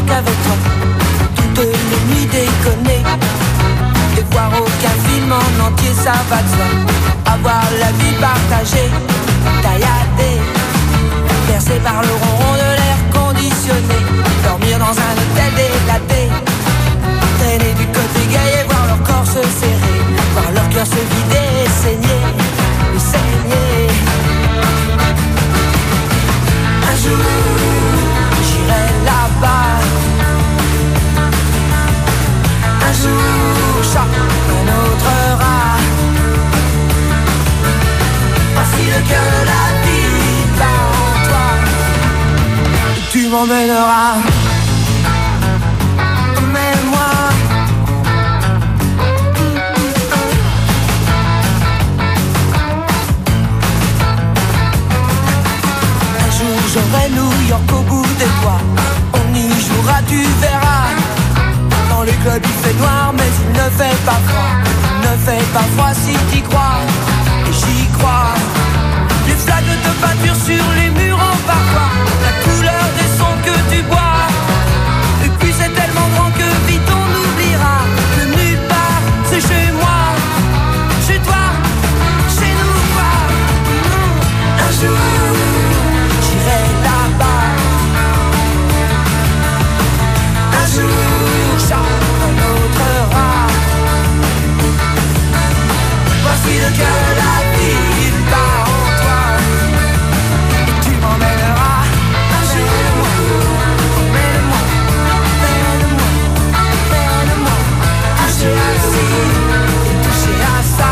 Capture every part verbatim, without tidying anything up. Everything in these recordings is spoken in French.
qu'avec toi, toutes les nuits déconner. Et voir aucun film en entier, ça va de soi. Avoir la vie partagée, tailladée, bercée par le ronron de l'air conditionné. Dormir dans un hôtel délaté, traîner du côté gay et voir leur corps se serrer, voir leur cœur se vider et saigner, et saigner. Un jour, j'irai là-bas. Un jour, chacun autera. Facile que la vie part en toi. Tu m'emmèneras. Emmène-moi. Un jour, j'aurai New York au bout des doigts. On y jouera, tu verras. Dans les clubs il fait noir mais il ne fait pas froid. Il ne fait pas froid si t'y crois. Et j'y crois. Les flaques de peinture sur les murs en parfois. La couleur des sons que tu bois. Et puis c'est tellement grand que vite on oubliera que nulle part c'est chez moi. Chez toi, chez nous quoi. Un jour j'irai là-bas. Un jour chacun autre rat. Voici le cœur de la vie part en toi. Et tu m'emmèneras. Emmène-moi, emmène-moi, emmène-moi, emmène-moi. Toucher à ci et toucher à ça.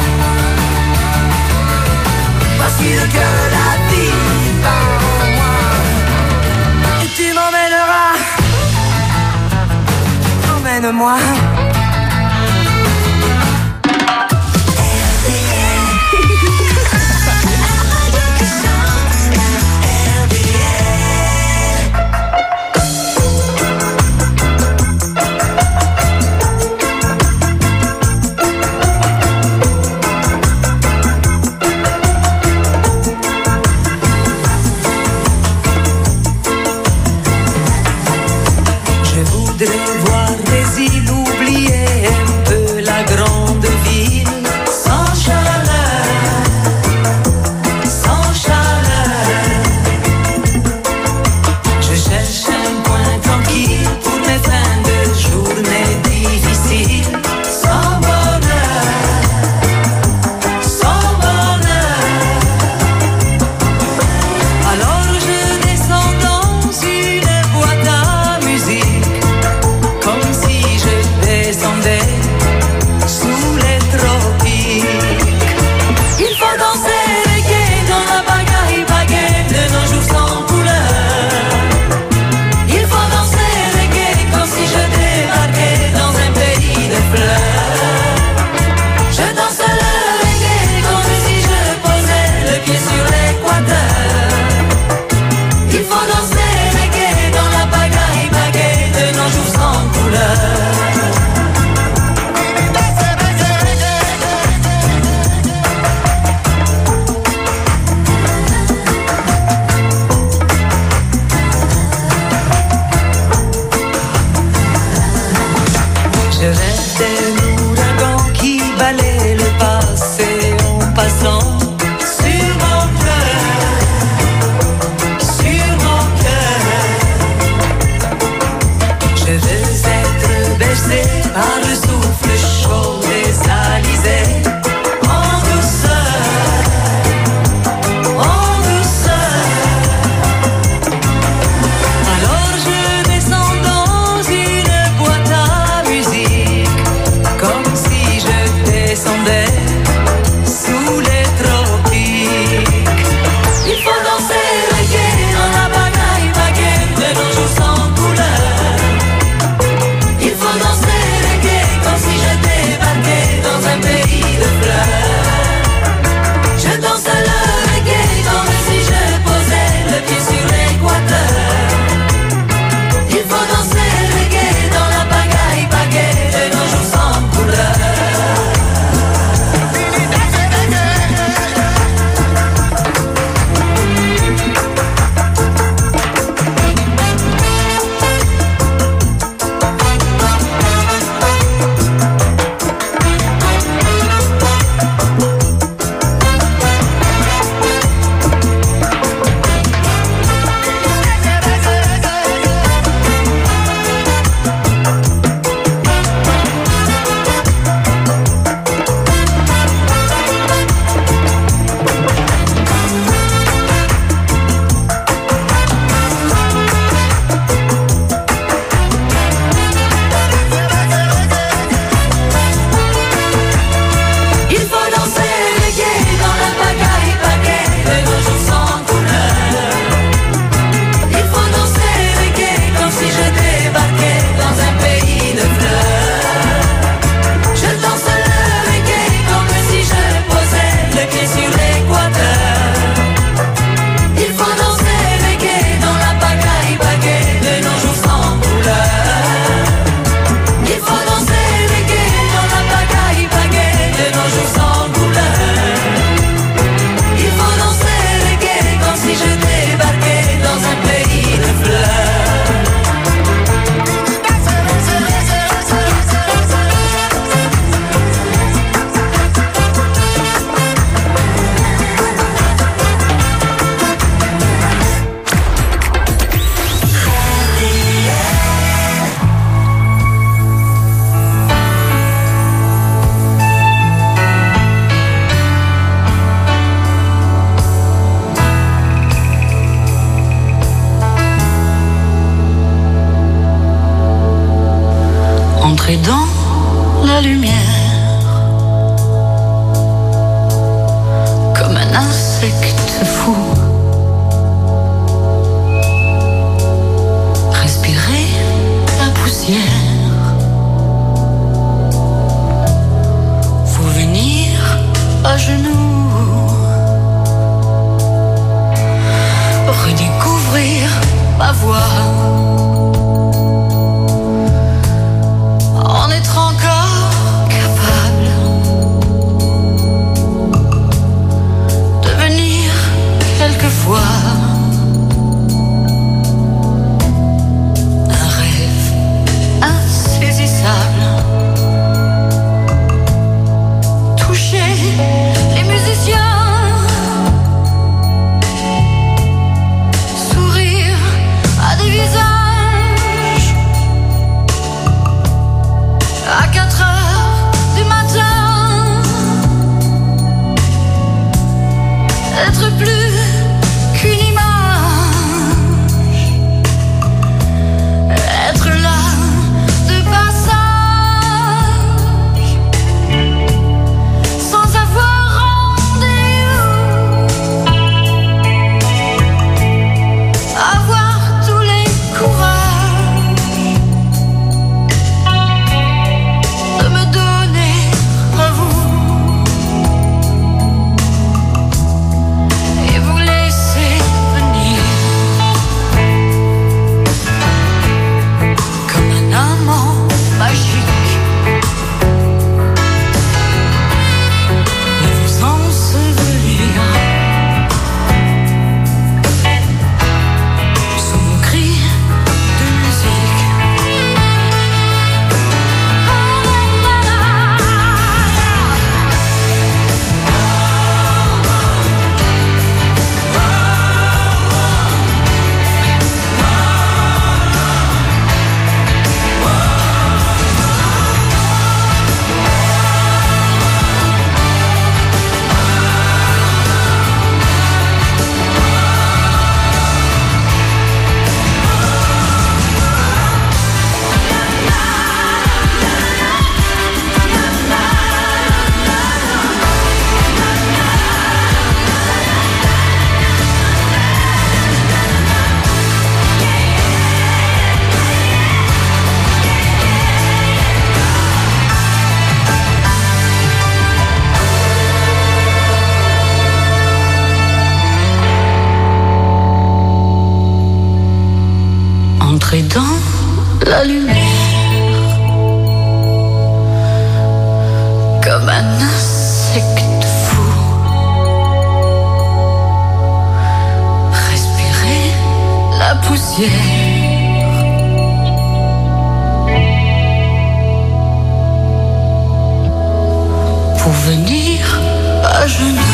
Voici le cœur de la vie part en moi. Et tu m'emmèneras. Emmène-moi. Voir des îles oubliées, un peu la grande ville, sans chaleur, sans chaleur. Je cherche un coin tranquille pour mes fins de journée difficiles, sans bonheur, sans bonheur. Alors je descends dans une boîte à musique. Comme si je descendais sous les tropiques. Il faut danser reggae dans la bagaille baguette de nos jours sans couleur. Il faut danser reggae comme si je débarquais dans un pays de fleurs. Je danse le reggae comme si je posais le pied sur l'équateur. Il faut danser reggae dans la bagaille baguette de nos jours sans couleur. Je rêve d'un ouragan qui balaie le passé en passant sur mon cœur, sur mon cœur. Je veux être bercé par le souffle chaud des alizés, en douceur, en douceur. Alors je descends dans une boîte à musique, comme si je descendais sous les tropiques. Il faut danser reggae dans la bagaille baguette de nos jours sans couleur. Il faut danser reggae Entrer dans la lumière comme un insecte fou. Respirer la poussière. Faut venir à genoux. Redécouvrir ma voix. En être encore capable. Devenir quelquefois un rêve insaisissable. Toucher les musiciens. À quatre heures du matin, être plus qu'une image, être là de passage, sans avoir rendez-vous, avoir tous les courages. Entrer dans la lumière comme un insecte fou. Respirer la poussière. Pour venir à genoux.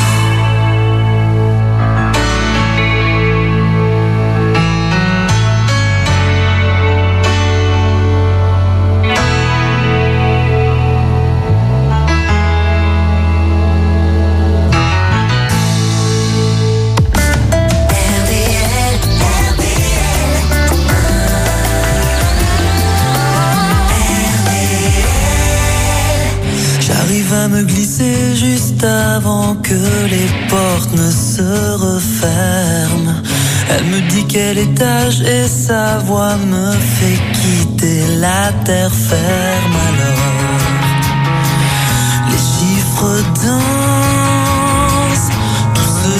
Va me glisser juste avant que les portes ne se referment. Elle me dit quel étage et sa voix me fait quitter la terre ferme. Alors les chiffres dansent, tout se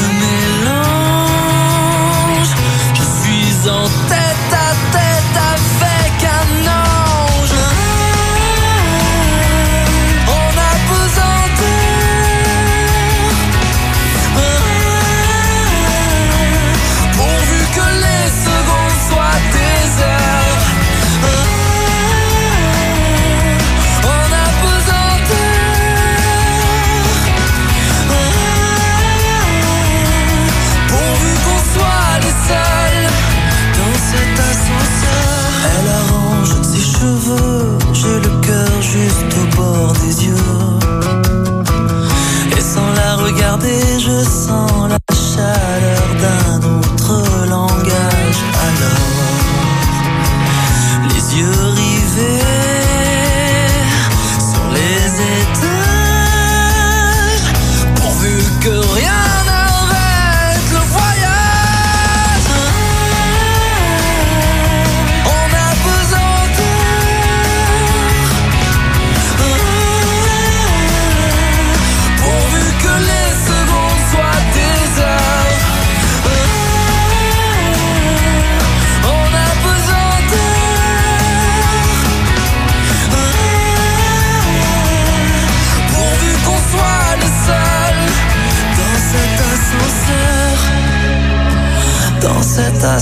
mélange. Je suis en tête à tête avec un ange. On a besoin d'eux.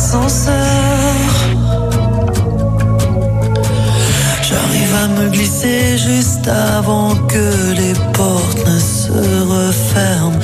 ascenseur. J'arrive à me glisser juste avant que les portes ne se referment.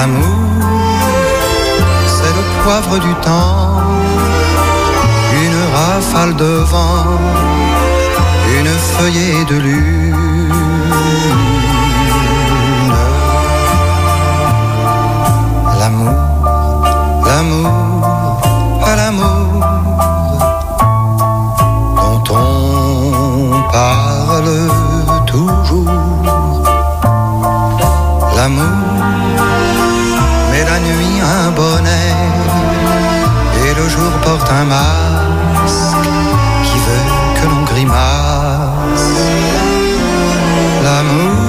L'amour, c'est le poivre du temps, une rafale de vent, une feuillée de lune. L'amour, l'amour, à l'amour dont on parle toujours. L'amour met la nuit un bonnet et le jour porte un masque qui veut que l'on grimace. L'amour,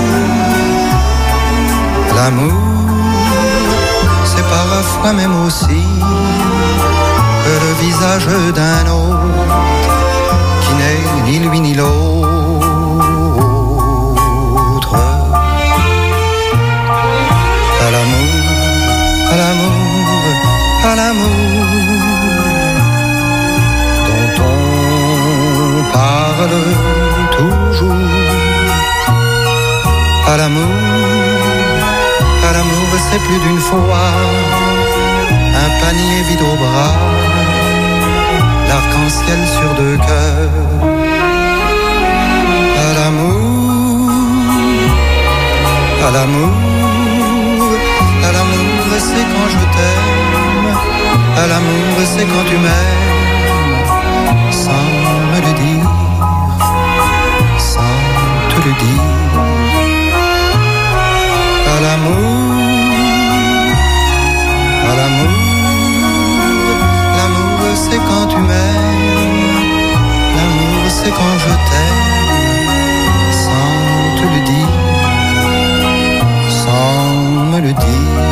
l'amour, c'est parfois même aussi que le visage d'un autre qui n'est ni lui ni l'autre. À l'amour, à l'amour, à l'amour dont on parle toujours. À l'amour, à l'amour, c'est plus d'une fois un panier vide au bras, l'arc-en-ciel sur deux cœurs. À l'amour, à l'amour, à l'amour, c'est quand je t'aime. À l'amour, c'est quand tu m'aimes, sans me le dire, sans te le dire. À l'amour, à l'amour, l'amour, c'est quand tu m'aimes. L'amour, c'est quand je t'aime, sans te le dire, sans me le dire.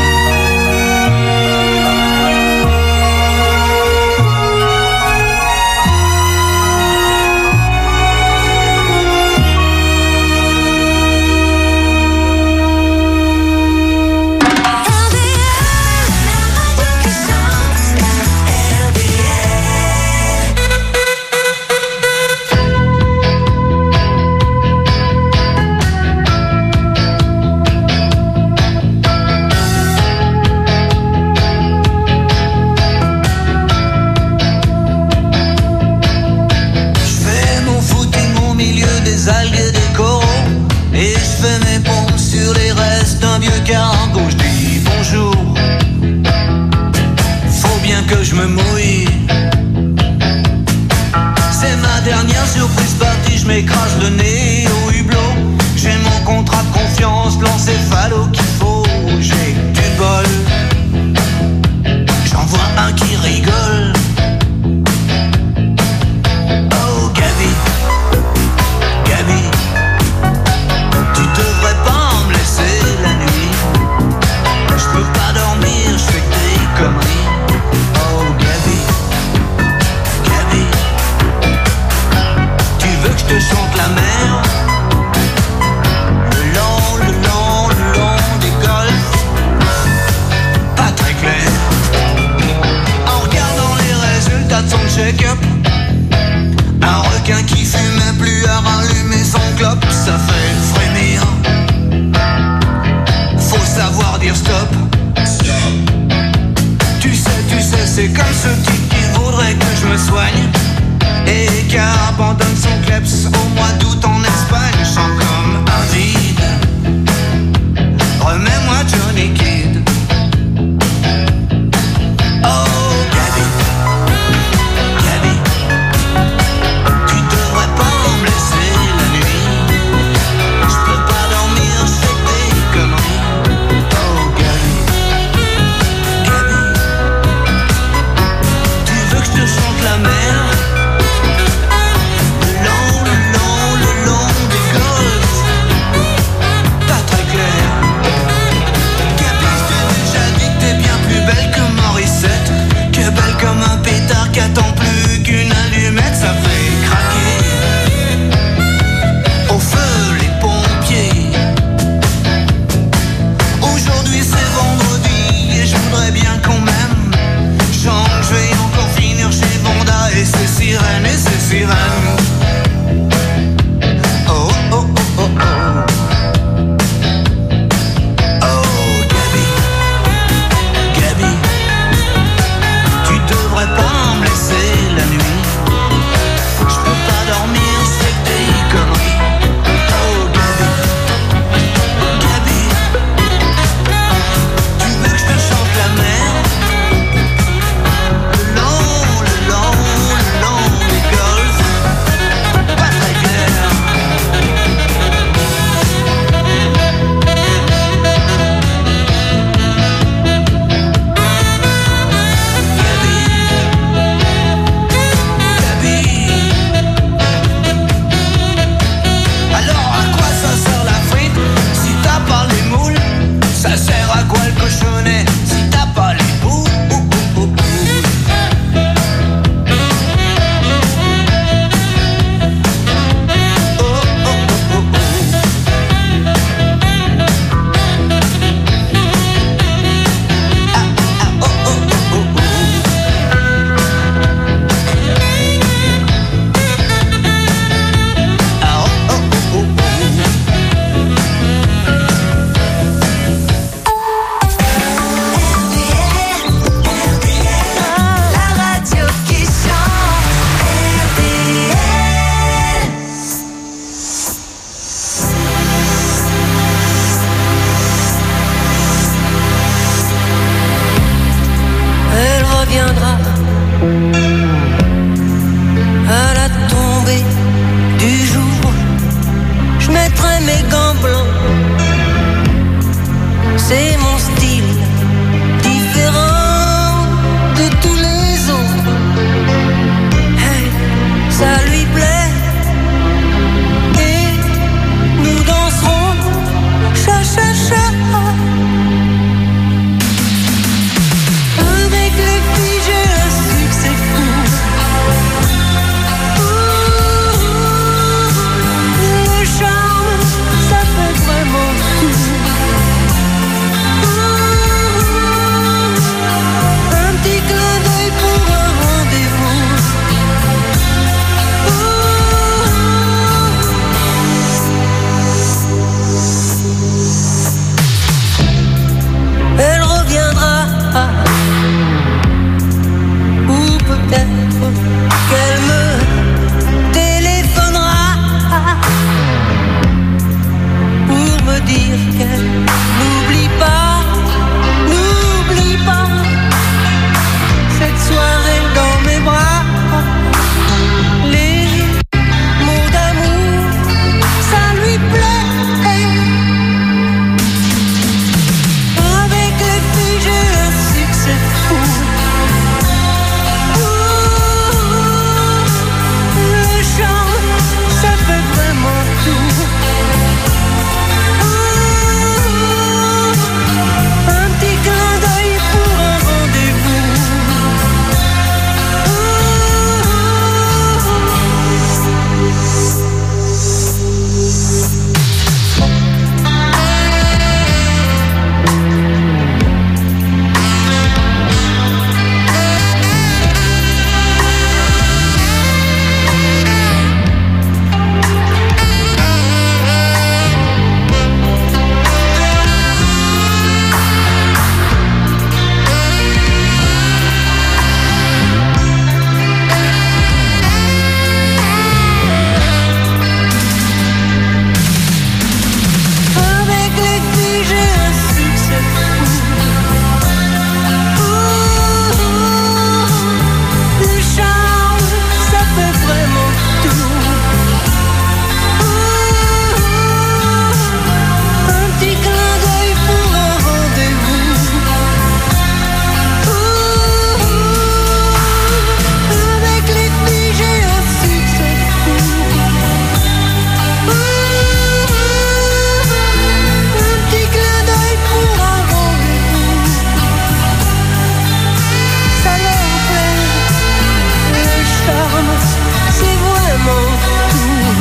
c'est mon style, différent de tous les autres. Hey, ça lui plaît et nous danserons cha cha cha. Avec les filles j'ai un succès fou. Le charme, ça fait vraiment tout. Un petit clin d'œil pour un rendez-vous. Elle reviendra, ou peut-être qu'elle me téléphonera pour me dire qu'elle n'oublie pas, n'oublie pas cette soirée dans mes bras. Les mots d'amour, ça lui plaît. Avec les filles j'ai un succès fou. Le charme, ça fait vraiment tout. Un petit clin d'œil pour un rendez-vous. Avec les filles j'ai un succès fou. Le charme, ça fait vraiment tout. Un petit clin d'œil pour un rendez-vous. Avec les filles j'ai un succès fou. Un petit clin d'œil pour un rendez-vous. Ça leur plaît, le charme, c'est vraiment tout.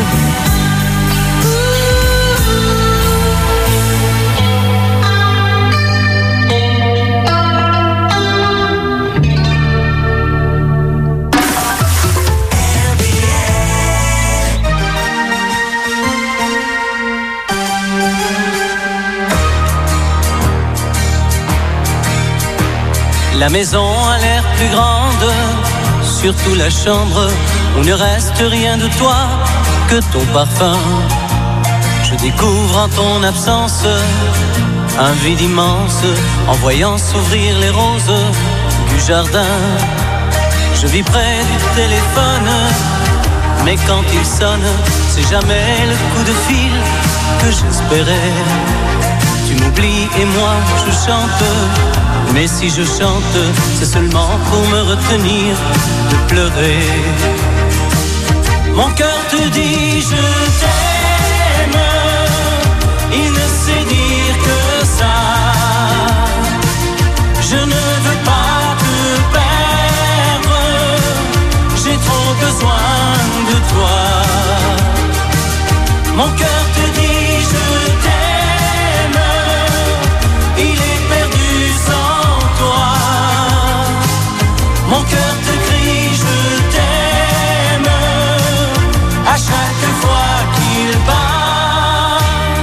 La maison a l'air plus grande, surtout la chambre où ne reste rien de toi que ton parfum. Je découvre en ton absence un vide immense en voyant s'ouvrir les roses du jardin. Je vis près du téléphone, mais quand il sonne, c'est jamais le coup de fil que j'espérais. Tu m'oublies et moi je chante, mais si je chante, c'est seulement pour me retenir de pleurer. Mon cœur te dit je t'aime, il ne sait dire que ça. Je ne veux pas te perdre, j'ai trop besoin de toi. Mon cœur te dit je t'aime, il est perdu sans toi. Mon cœur te crie je t'aime à chaque fois qu'il bat.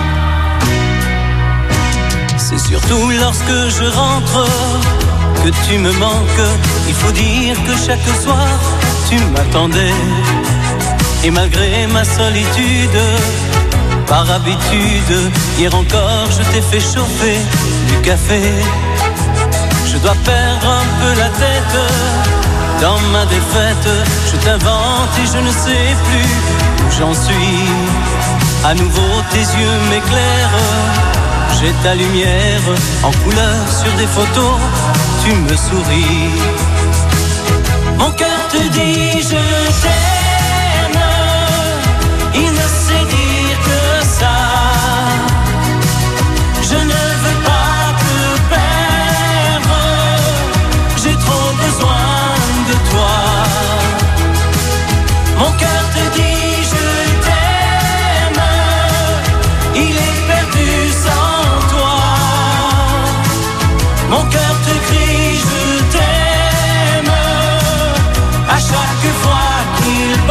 C'est surtout lorsque je rentre que tu me manques. Il faut dire que chaque soir tu m'attendais. Et malgré ma solitude, par habitude, hier encore je t'ai fait chauffer du café. Je dois perdre un peu la tête dans ma défaite. Je t'invente et je ne sais plus où j'en suis. À nouveau tes yeux m'éclairent, J'ai ta lumière en couleur sur des photos, tu me souris. Mon cœur te dit je t'aime, il ne sait dire que ça. Je ne veux pas te perdre, j'ai trop besoin de toi. Mon cœur te dit je t'aime, il est perdu sans toi. Mon cœur te crie je t'aime, à chaque fois qu'il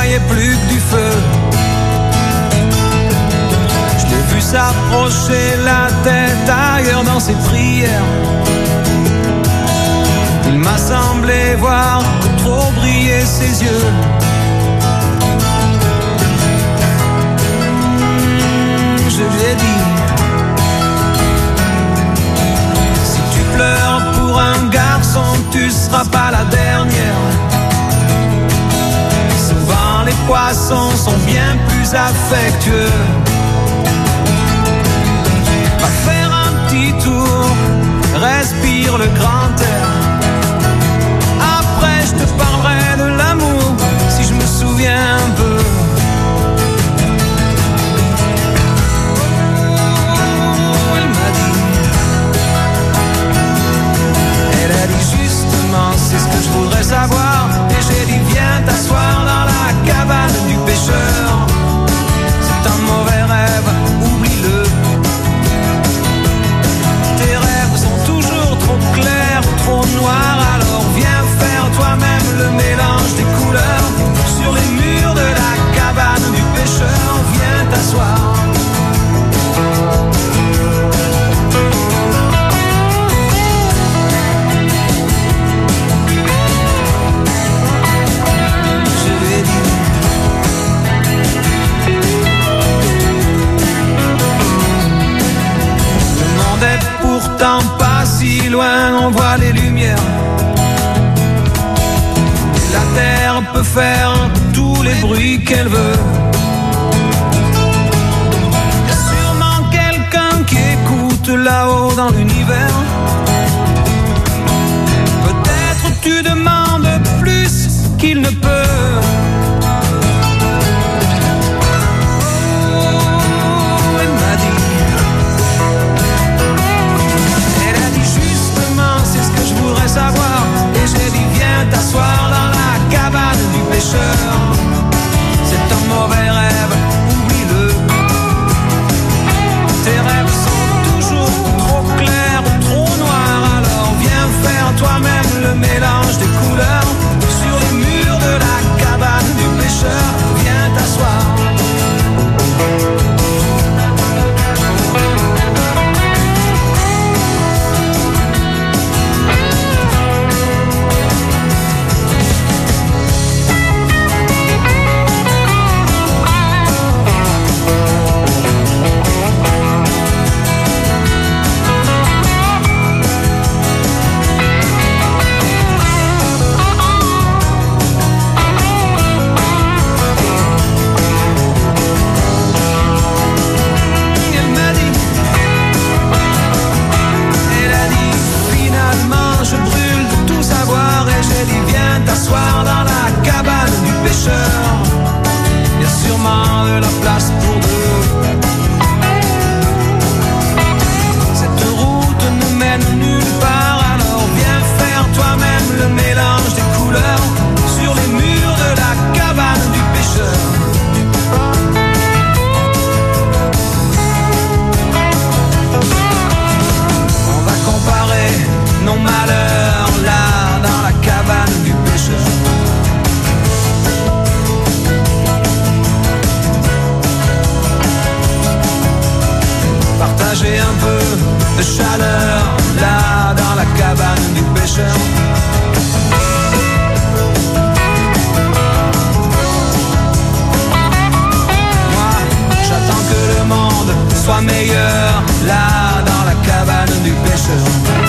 voyais plus que du feu. Je l'ai vu s'approcher la tête ailleurs dans ses prières. Il m'a semblé voir trop briller ses yeux. Je lui ai dit: si tu pleures pour un garçon, tu seras pas la dernière. Souvent les poissons sont bien plus affectueux. Va faire un petit tour, respire le grand air. Après je te parlerai de l'amour, si je me souviens un peu. C'est ce que je voudrais savoir. Et j'ai dit viens t'asseoir dans la cabane du pêcheur. C'est un mauvais rêve, oublie-le. Tes rêves sont toujours trop clairs, trop noirs. Alors viens faire toi-même le mélange des couleurs. Sur les murs de la cabane du pêcheur, viens t'asseoir. Pourtant pas si loin, on voit les lumières. La terre peut faire tous les bruits qu'elle veut. Y a sûrement quelqu'un qui écoute là-haut dans l'univers. Peut-être tu demandes plus qu'il ne peut. Savoir. Et j'ai dit viens t'asseoir dans la cabane du pêcheur. C'est un mauvais rêve, oublie-le. Tes rêves sont toujours trop clairs ou trop noirs. Alors viens faire toi-même le mélange des couleurs. Sur les murs de la cabane du pêcheur, viens t'asseoir. Dans la cabane du pêcheur, y a sûrement de la place pour deux. Cette route ne mène nulle part, alors viens faire toi-même le mélange des couleurs sur les murs de la cabane du pêcheur. On va comparer nos malheurs là dans la cabane du pêcheur. Partager un peu de chaleur là dans la cabane du pêcheur. Moi, j'attends que le monde soit meilleur là dans la cabane du pêcheur.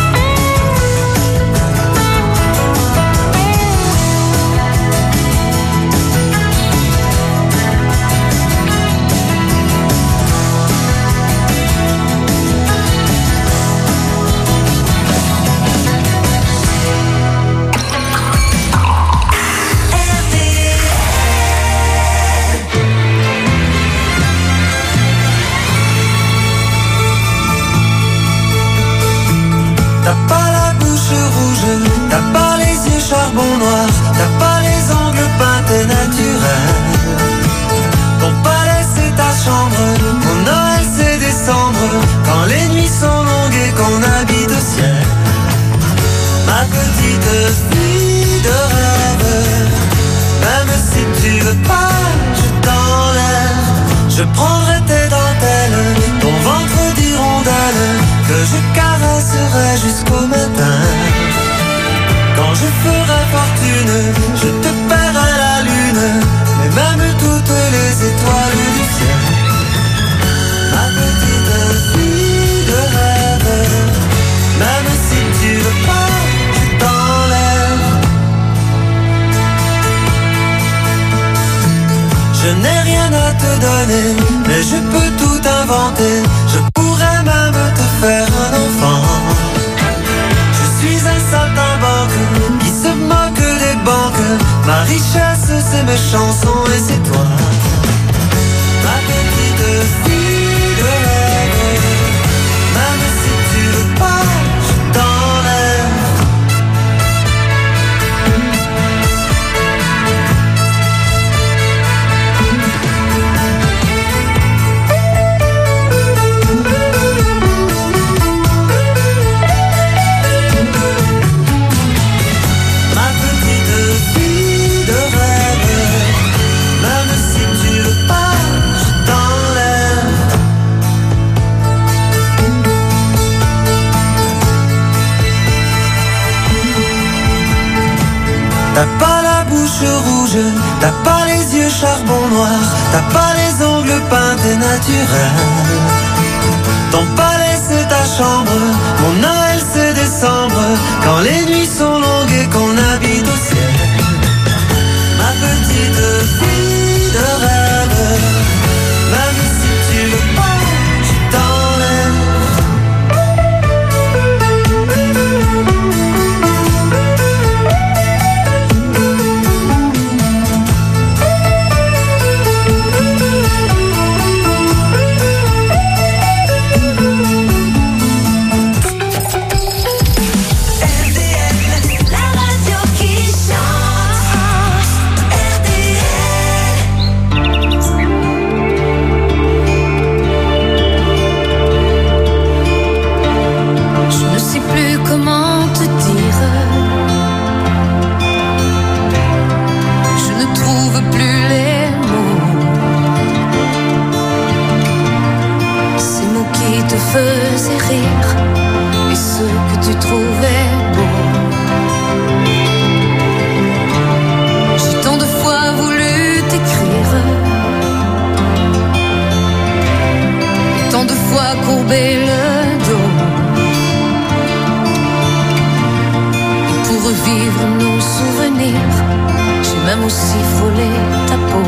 Charbon noir, t'as pas les ongles peintés naturels. Ton palais c'est ta chambre, mon Noël c'est décembre. Quand les nuits sont longues et qu'on habite au ciel. Ma petite fille de rêve, même si tu veux pas Je prendrai tes dentelles, ton ventre d'hirondelle, que je caresserai jusqu'au matin. Quand je ferai fortune, je te paierai la lune, mais même toutes les étoiles du ciel. Ma petite fille de rêve, même si tu veux pas, je t'enlève. Je n'ai rien à te donner, mais je peux tout inventer. Je pourrais même te faire un enfant. Je suis un saltimbanque qui se moque des banques. Ma richesse, c'est mes chansons et c'est toi. Ma petite fille de rêve, même si tu veux pas, je t'enlève. T'as pas la bouche rouge, t'as pas les yeux charbon noir, t'as pas les ongles peints et naturels. Ton palais c'est ta chambre, mon Noël c'est décembre, quand les nuits sont longues et qu'on habite au ciel. Ma petite fille de rêve, même si tu veux pas, je t'enlève. Faisais rire et ce que tu trouvais beau. J'ai tant de fois voulu t'écrire et tant de fois courbé le dos. Et pour revivre nos souvenirs, j'ai même aussi frôlé ta peau.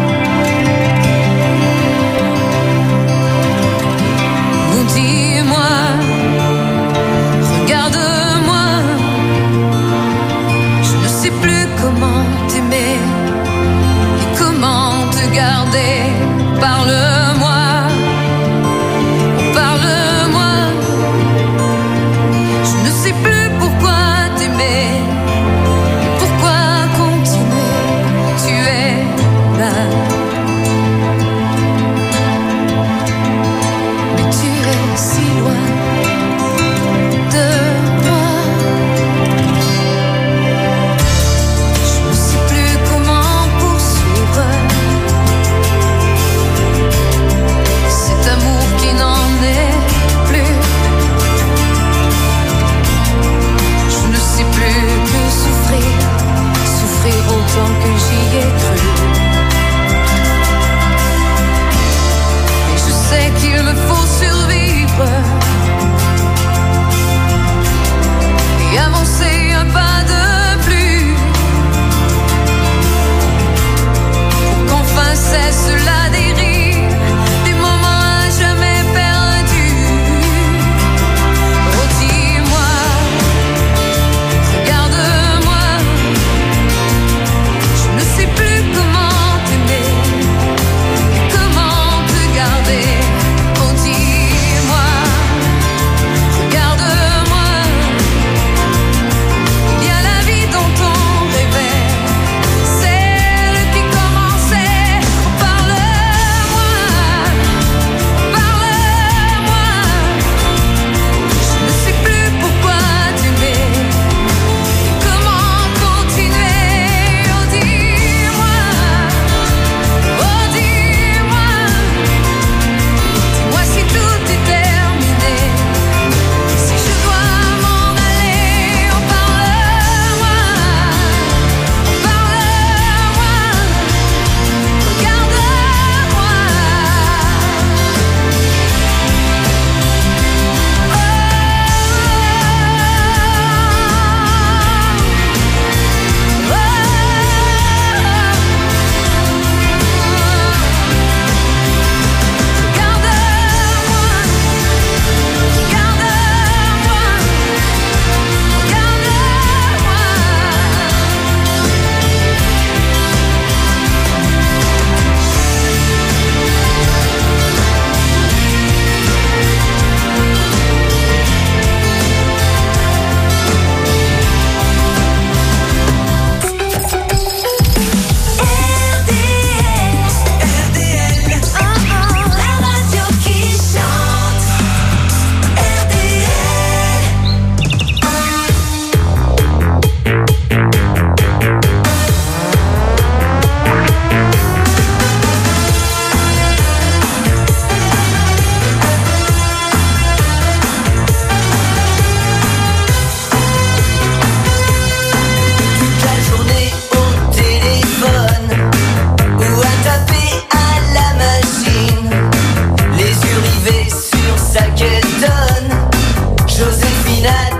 Dis-moi, regarde-moi, je ne sais plus comment t'aimer et comment te garder. Parle-moi, parle-moi, je ne sais plus pourquoi t'aimer et pourquoi continuer. Tu es là. Si loin de moi, je ne sais plus comment poursuivre cet amour qui n'en est plus. Je ne sais plus que souffrir, souffrir autant que j'y ai cru. Et je sais qu'il me faut survivre et avancer un pas de plus pour qu'enfin cesse la dérive des moments à jamais perdus. Oh dis-moi, regarde-moi, je ne sais plus comment t'aimer et comment te garder. Oh dis-moi, regarde-moi, il y a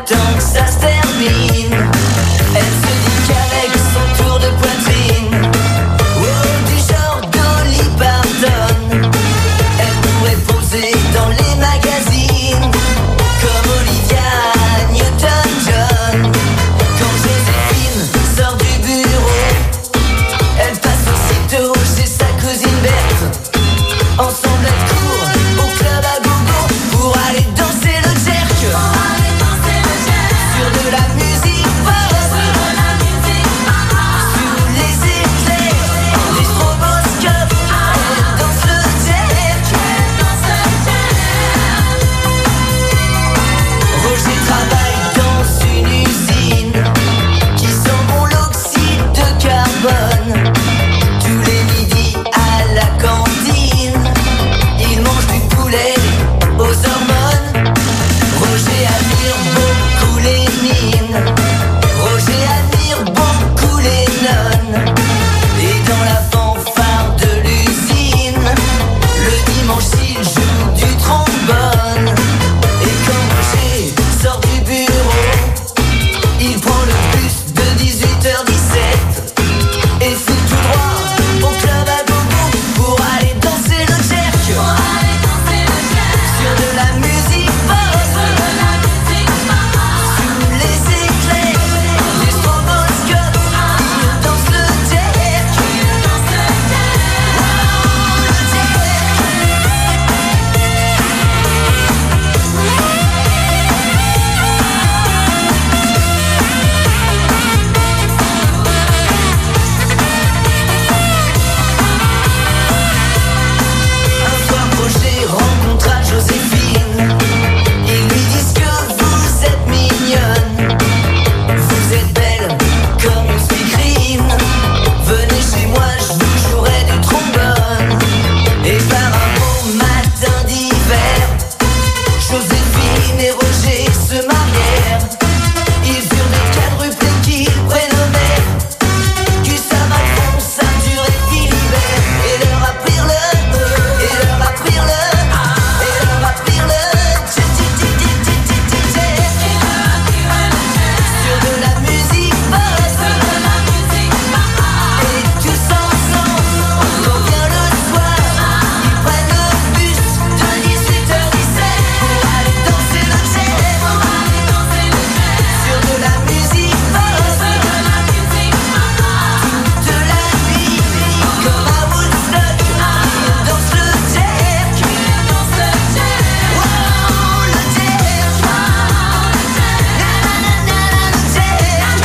attend que ça se termine. Elle se dit qu'avec son tour de poitrine, oh, du genre Dolly Parton, elle pourrait poser dans les magazines comme Olivia Newton-John. Quand Joséphine sort du bureau, elle passe aussitôt chez sa cousine Berthe. Ensemble elles courent au club à gogo pour aller danser le jerk. Sur de la musique pop, sous les éclairs, les stroboscopes, elles dansent le jerk. Roger travaille dans une usine qui sent bon l'oxyde de carbone. Tous les midis à la cantine, il mange du poulet aux hormones. Roger admire beaucoup les mines, Roger admire beaucoup les nonnes. Et dans la fanfare de l'usine, le dimanche il joue du trombone. Et quand Roger sort du bureau, il prend le bus de dix-huit heures dix-sept et fout tout droit au club à gogo pour aller danser le jerk. Sur de la musique pop, sous les éclairs, les stroboscopes, il danse le jerk. Un soir Roger rencontra Joséphine. Ils lui disent que vous êtes mignonne, vous êtes belle comme une speakerine. Venez chez moi, je vous jouerai du trombone. Et par un beau matin d'hiver, Joséphine et Roger se marièrent. Ils eurent des quadruplés qu'ils prénommaient Gustave, Alphonse, Arthur et Philibert. Et leur apprirent le, et leur apprirent le, et leur apprirent le jerk, jerk, jerk, jerk, jerk, jerk. Sur de la musique pop, et tous ensemble, quand vient le soir, ils prennent le bus de dix-huit heures dix-sept pour aller danser le jerk. Sur de la musique pop, toute la nuit, comme à Woodstock, ils dansent le jerk. Wow, le jerk. Nanana, le jerk.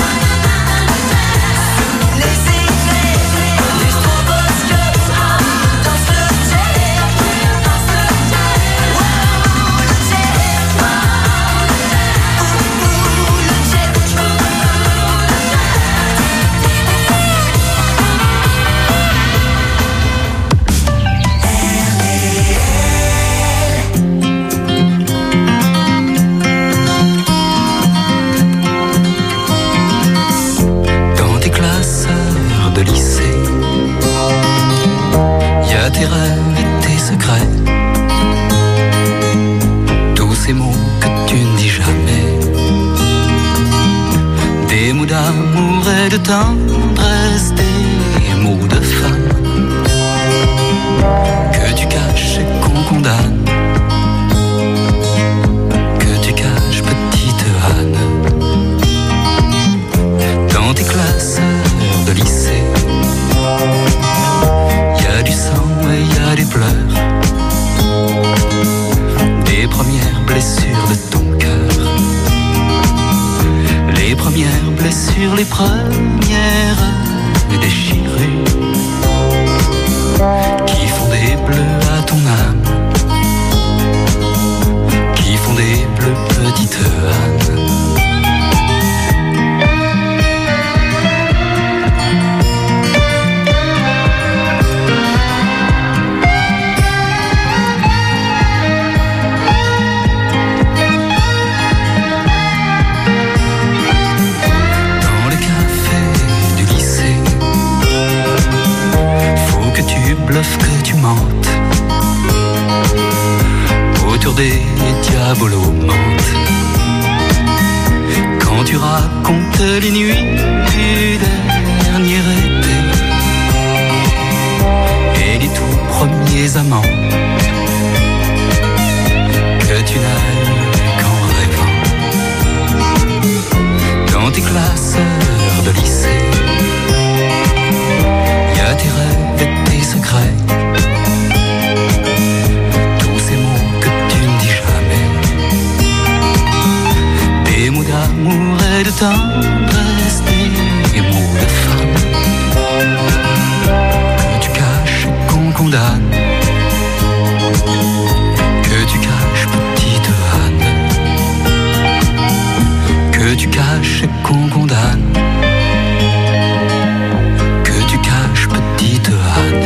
Sous les éclairs, les stroboscopes, ils dansent le jerk. Wow, le jerk. Ouh, le jerk. Dans tes classeurs de lycée, y a tes rêves et tes secrets, tous ces mots que tu ne dis jamais, des mots d'amour et de tendresse, des mots de femme que tu caches et qu'on condamne, que tu caches, petite Anne. Dans tes classeurs de lycée, y a du sang et y a des pleurs, des premières blessures de ton cœur, les premières blessures, les premières déchirures qui font des bleus à ton âme, qui font des bleus, petite Anne. Dans le café du lycée, faut que tu bluffes, que tu mentes autour des diabolomantes. compte les nuits du dernier été et les tout premiers amants que tu n'as eu qu'en rêvant dans tes classes de lycée. Y a tes rêves et tes secrets, tous ces mots que tu ne dis jamais, des mots d'amour et de tendresse, des mots de femme que tu caches et qu'on condamne, que tu caches petite Anne, que tu caches et qu'on condamne, que tu caches petite Anne.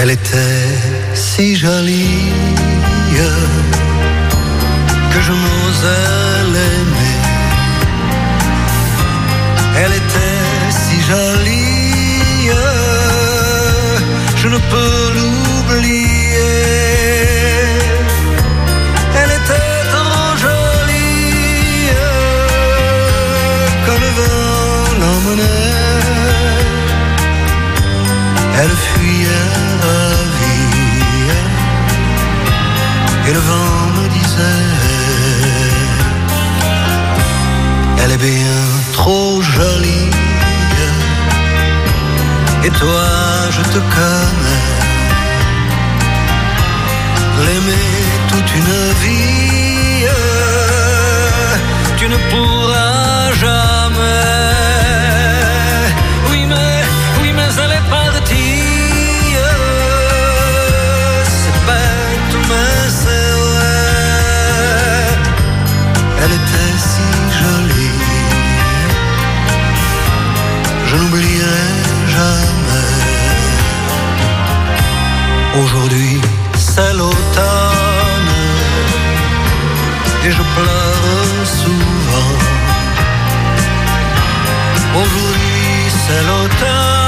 Elle était si jolie que je n'osais l'aimer. Elle était si jolie, je ne peux l'oublier. Elle était trop jolie, quand le vent l'emmenait, elle fuyait ravie, et le vent me disait: elle est bien trop jolie, et toi je te connais. L'aimer toute une vie, tu ne pourras jamais. Oui mais, oui mais elle est partie, c'est bête mais c'est vrai. Elle était si jolie, je n'oublierai jamais. Aujourd'hui c'est l'automne et je pleure souvent. Aujourd'hui c'est l'automne